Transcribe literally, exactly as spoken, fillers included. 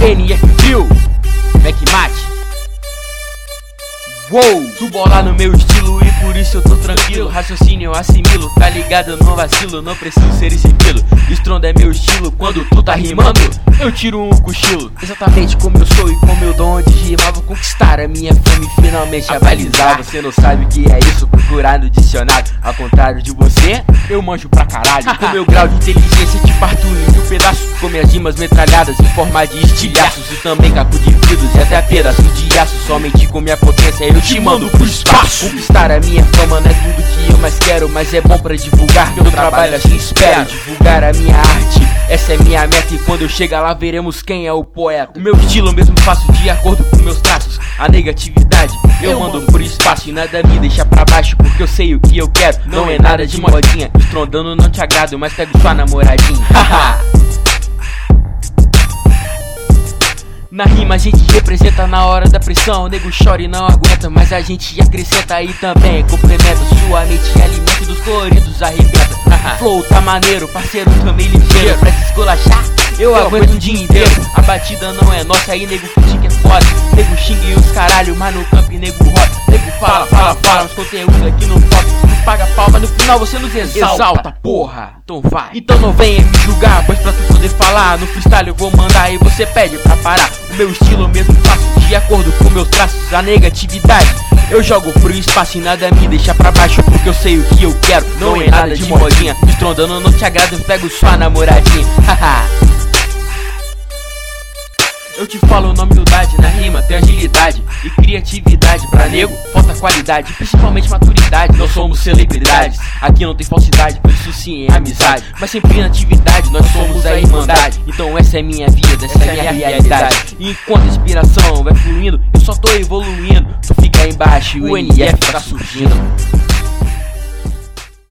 N F Viu, Mac Mate. Uou, tu bola no meu estilo e por isso eu tô tranquilo. Raciocínio eu assimilo, tá ligado? Eu não vacilo, não preciso ser esse filo. Estrondo é meu estilo, quando tu tá rimando, eu tiro um cochilo. Exatamente como eu sou e como eu dou onde rimar. Vou conquistar a minha fama e finalmente avalizar. Você não sabe o que é isso, procurar no dicionário. Ao contrário de você, eu manjo pra caralho. Com meu grau de inteligência te parto em mil pedaços, com minhas rimas metralhadas em forma de estilhaços. E também caco de vidros e até pedaços de aço. Somente com minha potência eu te mando pro espaço. Conquistar a minha fama não é tudo que eu mais quero, mas é bom pra divulgar meu trabalho, assim espero. Divulgar a minha arte, essa é minha meta. E quando eu chegar lá veremos quem é o poeta. O meu estilo mesmo faço de acordo com meus traços. A negatividade eu mando pro espaço e nada me deixa pra baixo, porque eu sei o que eu quero. Não é nada de modinha, estrondando não te agrado, mas pego sua namoradinha. Na rima a gente representa na hora da pressão. O nego chora e não aguenta, mas a gente acrescenta aí também. Complementa sua mente e alimento dos coloridos arrebenta. Flow tá maneiro, parceiro também ligeiro. Pra se esculachar, eu aguento o dia inteiro. A batida não é nossa, aí nego critica é foda. Nego xinga e os caralho, mas no campo nego roda. Nego fala, fala, fala, os conteúdos aqui não falta. Nos paga pau, mas no final você nos exalta, exalta, porra. Então vai, então não venha me julgar, pois pra tu poder falar no freestyle eu vou mandar e você pede pra parar. O meu estilo mesmo faço de acordo com meus traços. A negatividade eu jogo pro espaço e nada me deixa pra baixo, porque eu sei o que eu quero. Não, não é nada de modinha, estrondando não te agrada, eu pego sua namoradinha. Haha. Eu te falo na humildade, na rima tem agilidade e criatividade. Pra nego falta qualidade, principalmente maturidade. Não somos celebridades, aqui não tem falsidade, por isso sim é amizade, mas sempre na atividade, nós somos a irmandade. Então essa é minha vida, essa, essa é minha realidade. E enquanto a inspiração vai fluindo, eu só tô evoluindo. Tu fica aí embaixo e o N F tá surgindo.